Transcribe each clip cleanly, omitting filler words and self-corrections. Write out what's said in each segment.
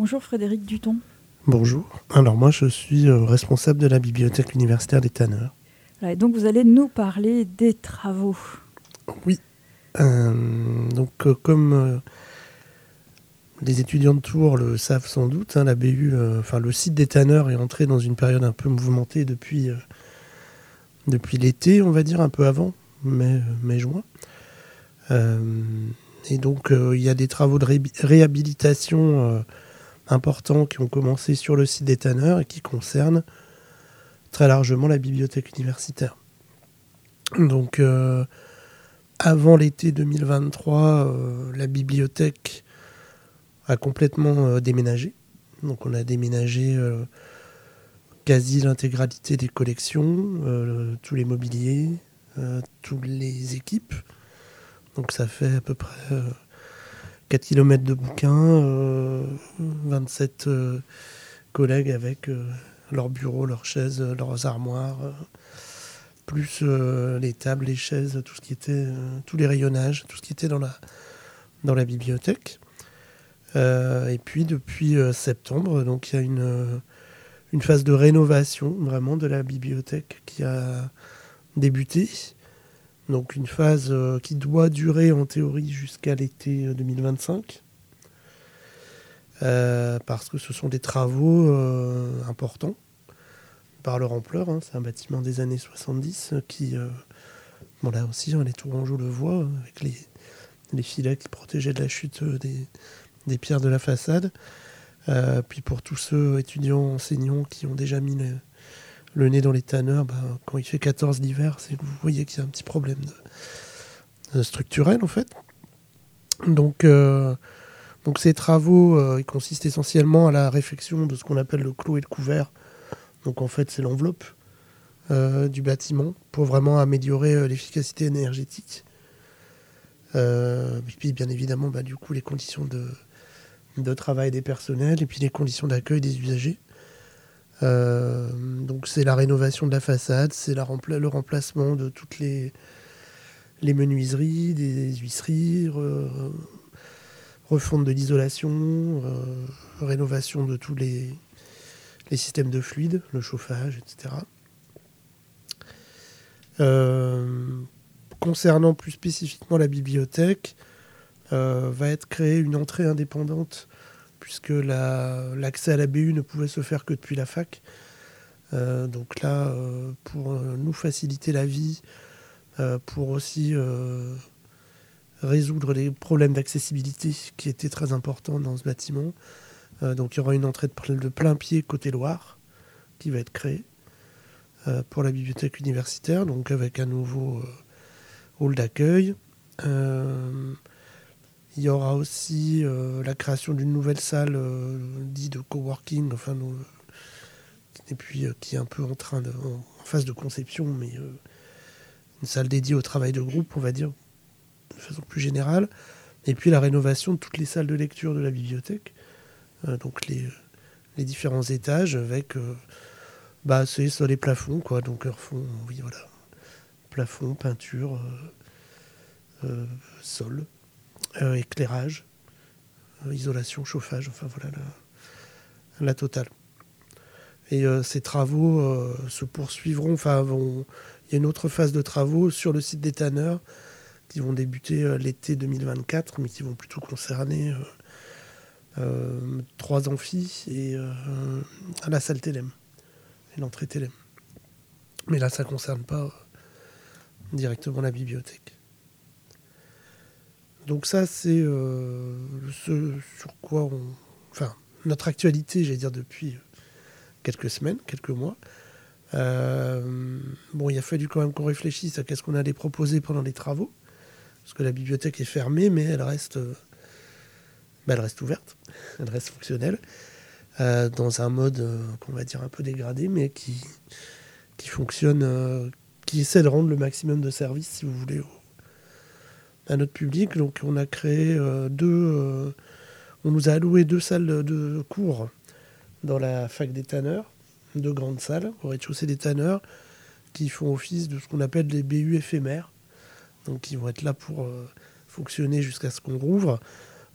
Bonjour Frédéric Duton. Bonjour. Alors moi je suis responsable de la bibliothèque universitaire des Tanneurs. Et donc vous allez nous parler des travaux. Oui. Comme les étudiants de Tours le savent sans doute, la BU, le site des Tanneurs est entré dans une période un peu mouvementée depuis l'été, on va dire, un peu avant, mai-juin. Et donc il y a des travaux de réhabilitation importants qui ont commencé sur le site des Tanneurs et qui concernent très largement la bibliothèque universitaire. Donc avant l'été 2023, la bibliothèque a complètement déménagé. Donc on a déménagé quasi l'intégralité des collections, tous les mobiliers, toutes les équipes. Donc ça fait à peu près 4 km de bouquins, 27 collègues avec leurs bureaux, leurs chaises, leurs armoires, plus les tables, les chaises, tout ce qui était, tous les rayonnages, tout ce qui était dans la bibliothèque. Et puis depuis septembre, donc il y a une phase de rénovation vraiment de la bibliothèque qui a débuté. Donc une phase qui doit durer en théorie jusqu'à l'été 2025. Parce que ce sont des travaux importants par leur ampleur. C'est un bâtiment des années 70 qui, là aussi, les Tourangeaux le voient, avec les filets qui protégeaient de la chute des pierres de la façade. Puis pour tous ceux étudiants, enseignants qui ont déjà mis le nez dans les tanneurs, quand il fait 14 l'hiver, c'est que vous voyez qu'il y a un petit problème structurel en fait. Donc ces travaux, ils consistent essentiellement à la réfection de ce qu'on appelle le clos et le couvert. Donc en fait c'est l'enveloppe du bâtiment pour vraiment améliorer l'efficacité énergétique. Et puis bien évidemment du coup les conditions de travail des personnels et puis les conditions d'accueil des usagers. Donc c'est la rénovation de la façade, c'est le remplacement de toutes les menuiseries, des huisseries, refonte de l'isolation, rénovation de tous les systèmes de fluides, le chauffage, etc. Concernant plus spécifiquement la bibliothèque, va être créée une entrée indépendante puisque l'accès à la BU ne pouvait se faire que depuis la fac. Donc là, pour nous faciliter la vie, pour aussi résoudre les problèmes d'accessibilité qui étaient très importants dans ce bâtiment, donc il y aura une entrée de plein pied côté Loire qui va être créée pour la bibliothèque universitaire, donc avec un nouveau hall d'accueil. Il y aura aussi la création d'une nouvelle salle dite de coworking, et puis qui est un peu en phase de conception, mais une salle dédiée au travail de groupe, on va dire, de façon plus générale. Et puis la rénovation de toutes les salles de lecture de la bibliothèque, donc les différents étages avec c'est sur les plafonds, quoi. Donc plafond, peinture, sol. Éclairage, isolation, chauffage, la totale. Et ces travaux se poursuivront, il y a une autre phase de travaux sur le site des Tanneurs qui vont débuter l'été 2024, mais qui vont plutôt concerner 3 amphis et la salle Télém, et l'entrée Télém. Mais là, ça ne concerne pas directement la bibliothèque. Donc ça, c'est ce sur quoi notre actualité, j'allais dire, depuis quelques semaines, quelques mois. Il a fallu quand même qu'on réfléchisse à qu'est-ce qu'on allait proposer pendant les travaux. Parce que la bibliothèque est fermée, mais elle reste ouverte, elle reste fonctionnelle, dans un mode qu'on va dire un peu dégradé, mais qui fonctionne, qui essaie de rendre le maximum de service, si vous voulez, à notre public. Donc on a créé on nous a alloué 2 salles de cours dans la fac des Tanneurs, 2 grandes salles au rez-de-chaussée des Tanneurs qui font office de ce qu'on appelle des BU éphémères, donc qui vont être là pour fonctionner jusqu'à ce qu'on rouvre.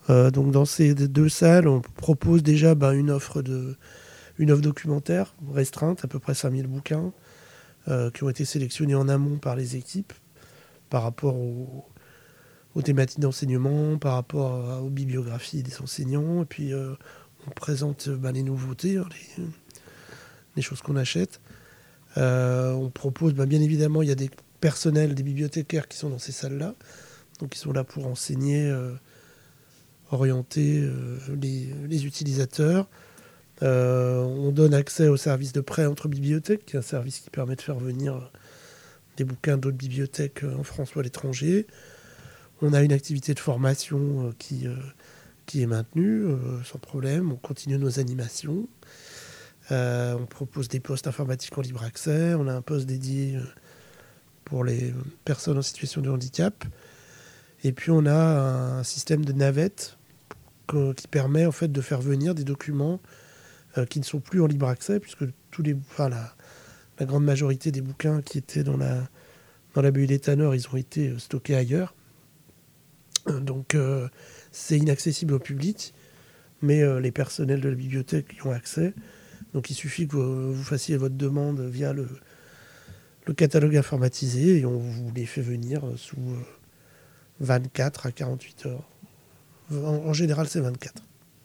Donc dans ces 2 salles, on propose déjà une offre documentaire restreinte, à peu près 5000 bouquins, qui ont été sélectionnés en amont par les équipes par rapport aux thématiques d'enseignement, par rapport aux bibliographies des enseignants. Et puis on présente les nouveautés, les choses qu'on achète. On propose, bien évidemment, il y a des personnels, des bibliothécaires qui sont dans ces salles-là, donc ils sont là pour enseigner, orienter les utilisateurs. On donne accès au service de prêt entre bibliothèques, qui est un service qui permet de faire venir des bouquins d'autres bibliothèques en France ou à l'étranger. On a une activité de formation qui est maintenue sans problème. On continue nos animations. On propose des postes informatiques en libre accès. On a un poste dédié pour les personnes en situation de handicap. Et puis on a un système de navette qui permet en fait de faire venir des documents qui ne sont plus en libre accès, puisque la grande majorité des bouquins qui étaient dans la BU des tanneurs, ils ont été stockés ailleurs. Donc c'est inaccessible au public, mais les personnels de la bibliothèque y ont accès. Donc il suffit que vous fassiez votre demande via le catalogue informatisé et on vous les fait venir sous 24 à 48 heures. En général, c'est 24.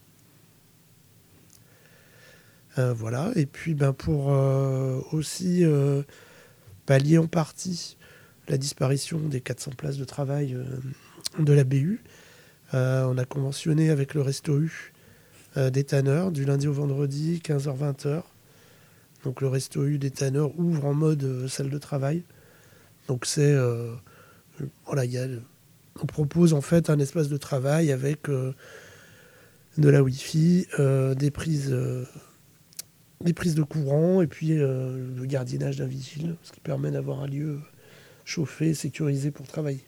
Voilà. Et puis pour aussi pallier en partie la disparition des 400 places de travail de la BU, on a conventionné avec le Resto U des tanneurs du lundi au vendredi, 15h-20h. Donc le Resto U des tanneurs ouvre en mode salle de travail. Donc c'est on propose en fait un espace de travail avec de la Wi-Fi, des prises de courant et puis le gardiennage d'un vigile, ce qui permet d'avoir un lieu chauffé, sécurisé pour travailler.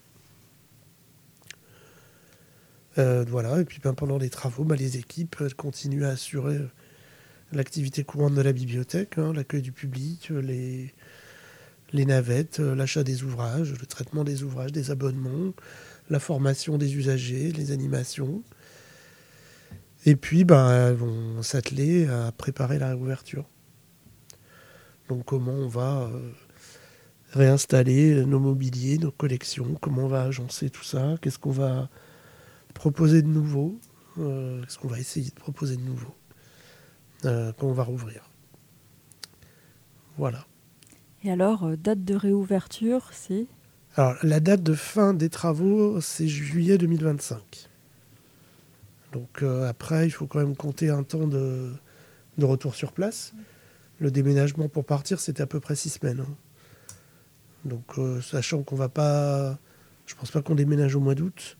Et puis pendant les travaux, les équipes continuent à assurer l'activité courante de la bibliothèque, l'accueil du public, les navettes, l'achat des ouvrages, le traitement des ouvrages, des abonnements, la formation des usagers, les animations. Et puis elles vont s'atteler à préparer la réouverture. Donc comment on va réinstaller nos mobiliers, nos collections, comment on va agencer tout ça, qu'est-ce qu'on va proposer de nouveau, qu'est-ce qu'on va essayer de proposer de nouveau quand on va rouvrir. Voilà. Et alors, date de réouverture, c'est ? Alors, la date de fin des travaux, c'est juillet 2025. Donc après, il faut quand même compter un temps de retour sur place. Le déménagement pour partir, c'était à peu près 6 semaines. Donc sachant qu'on va pas... Je pense pas qu'on déménage au mois d'août.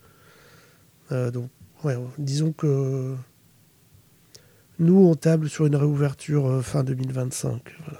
Disons que nous, on table sur une réouverture fin 2025. Voilà.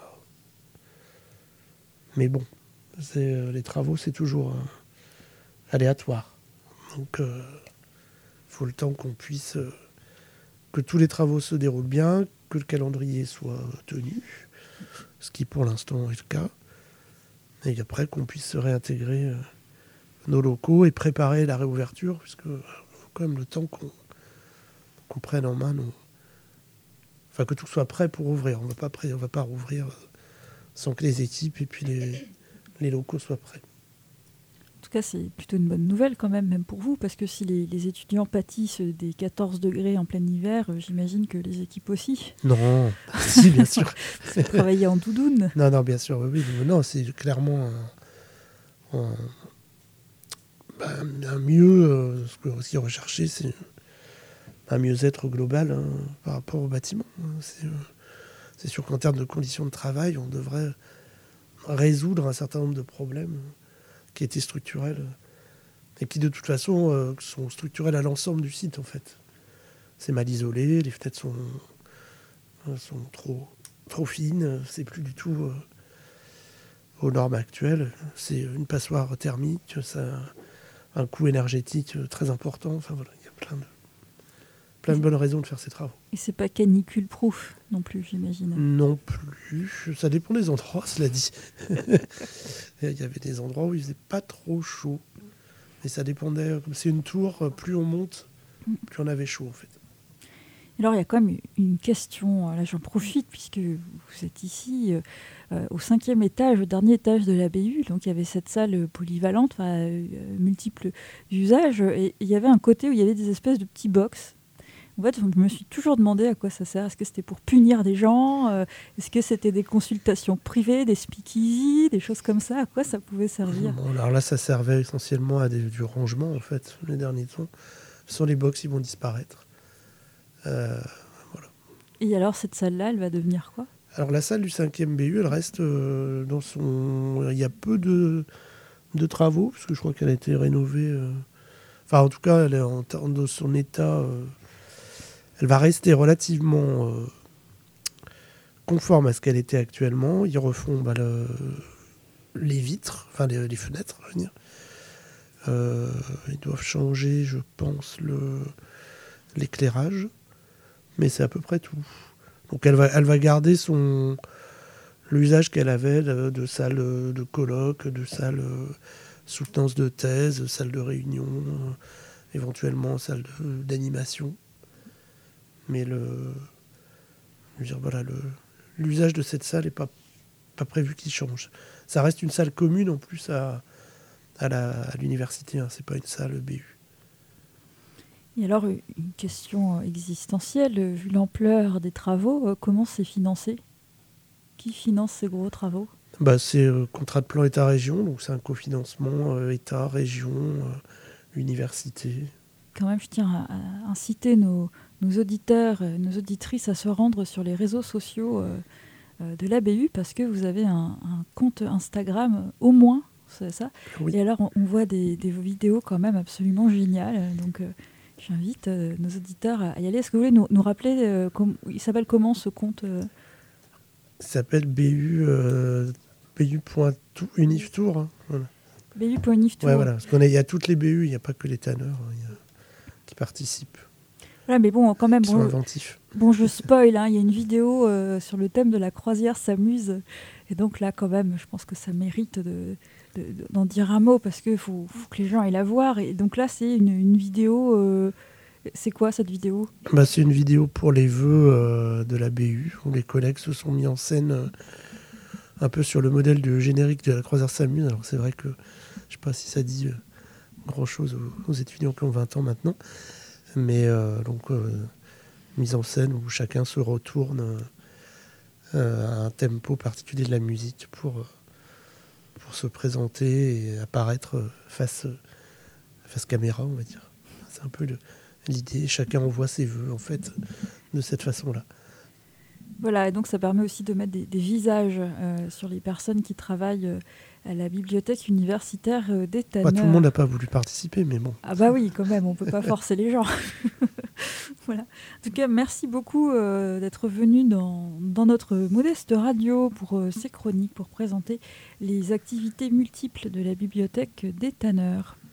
Mais bon, les travaux, c'est toujours aléatoire. Donc, faut le temps qu'on puisse... que tous les travaux se déroulent bien, que le calendrier soit tenu, ce qui pour l'instant est le cas. Et après, qu'on puisse se réintégrer nos locaux et préparer la réouverture, puisque faut quand même le temps qu'on prenne en main Enfin, que tout soit prêt pour ouvrir. On va pas rouvrir sans que les équipes et puis les locaux soient prêts. En tout cas, c'est plutôt une bonne nouvelle quand même pour vous, parce que si les étudiants pâtissent des 14 degrés en plein hiver, j'imagine que les équipes aussi. Non, si, bien sûr. Travailler en doudoune. Non, bien sûr, oui. Non, c'est clairement un mieux. Ce que aussi rechercher, c'est un mieux-être global par rapport au bâtiment. C'est sûr qu'en termes de conditions de travail, on devrait résoudre un certain nombre de problèmes qui étaient structurels et qui de toute façon sont structurels à l'ensemble du site en fait. C'est mal isolé, les fenêtres sont trop fines, c'est plus du tout aux normes actuelles. C'est une passoire thermique, ça a un coût énergétique très important. Enfin voilà, il y a plein de bonnes raisons de faire ces travaux. Et c'est pas canicule-proof non plus, j'imagine. Non plus. Ça dépend des endroits, cela dit. Il y avait des endroits où il faisait pas trop chaud. Et ça dépendait. Comme c'est une tour, plus on monte, Puis on avait chaud en fait. Alors, il y a quand même une question, là j'en profite, puisque vous êtes ici au 5e étage, au dernier étage de la BU, donc il y avait cette salle polyvalente, multiples usages, et il y avait un côté où il y avait des espèces de petits box. En fait, je me suis toujours demandé à quoi ça sert. Est-ce que c'était pour punir des gens Est-ce que c'était des consultations privées, des speakeasy, des choses comme ça? À quoi ça pouvait servir? Bon, alors là, ça servait essentiellement à du rangement en fait, les derniers temps. Sur les box, ils vont disparaître. Voilà. Et alors, cette salle-là, elle va devenir quoi? Alors la salle du 5e BU, elle reste dans son... Il y a peu de travaux, parce que je crois qu'elle a été rénovée. Enfin, en tout cas, elle est dans son état... elle va rester relativement conforme à ce qu'elle était actuellement. Ils refont les vitres, enfin les fenêtres, je veux dire. Ils doivent changer, je pense, l'éclairage. Mais c'est à peu près tout. Donc elle va garder l'usage qu'elle avait de salle de colloque, de salle soutenance de thèse, salle de réunion, éventuellement salle d'animation. Mais l'usage de cette salle n'est pas prévu qu'il change. Ça reste une salle commune en plus à l'université, hein. C'est pas une salle BU. Et alors, une question existentielle, vu l'ampleur des travaux, comment c'est financé? Qui finance ces gros travaux? C'est contrat de plan État-région, donc c'est un cofinancement État, région, université. Quand même, je tiens à inciter nos auditeurs, nos auditrices à se rendre sur les réseaux sociaux de l'ABU, parce que vous avez un compte Instagram au moins, c'est ça? Oui. Et alors, on voit des vidéos quand même absolument géniales, donc... J'invite nos auditeurs à y aller. Est-ce que vous voulez nous rappeler, il s'appelle comment ce compte? Il s'appelle BU.uniftour. Hein, voilà. BU.uniftour. Ouais, voilà. Parce qu'il y a toutes les BU, il n'y a pas que les tanneurs qui participent. Voilà, mais bon, quand même... Ils sont inventifs. Bon, je spoil, hein, il y a une vidéo sur le thème de la croisière s'amuse. Et donc là, quand même, je pense que ça mérite d'en dire un mot, parce qu'il faut que les gens aillent la voir. Et donc là, c'est une vidéo... c'est quoi cette vidéo? C'est une vidéo pour les vœux de la BU, où les collègues se sont mis en scène un peu sur le modèle du générique de la croisière s'amuse. Alors c'est vrai que je ne sais pas si ça dit grand-chose aux étudiants qui ont 20 ans maintenant. Mais mise en scène où chacun se retourne à un tempo particulier de la musique pour se présenter et apparaître face caméra, on va dire. C'est un peu l'idée. Chacun envoie ses vœux, en fait, de cette façon-là. Voilà, et donc ça permet aussi de mettre des visages sur les personnes qui travaillent à la bibliothèque universitaire des Tanneurs. Tout le monde n'a pas voulu participer, mais bon. Ah bah oui, quand même, on ne peut pas forcer les gens. Voilà. En tout cas, merci beaucoup d'être venu dans notre modeste radio pour ces chroniques, pour présenter les activités multiples de la bibliothèque des Tanneurs.